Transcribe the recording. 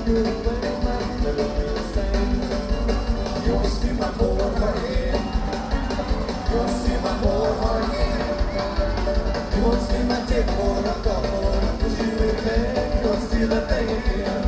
good way might never be the same. You'll see my poor heart again. You'll see my poor heart again. You'll see my dick for a couple, 'cause you ain't there. You'll see the thing again.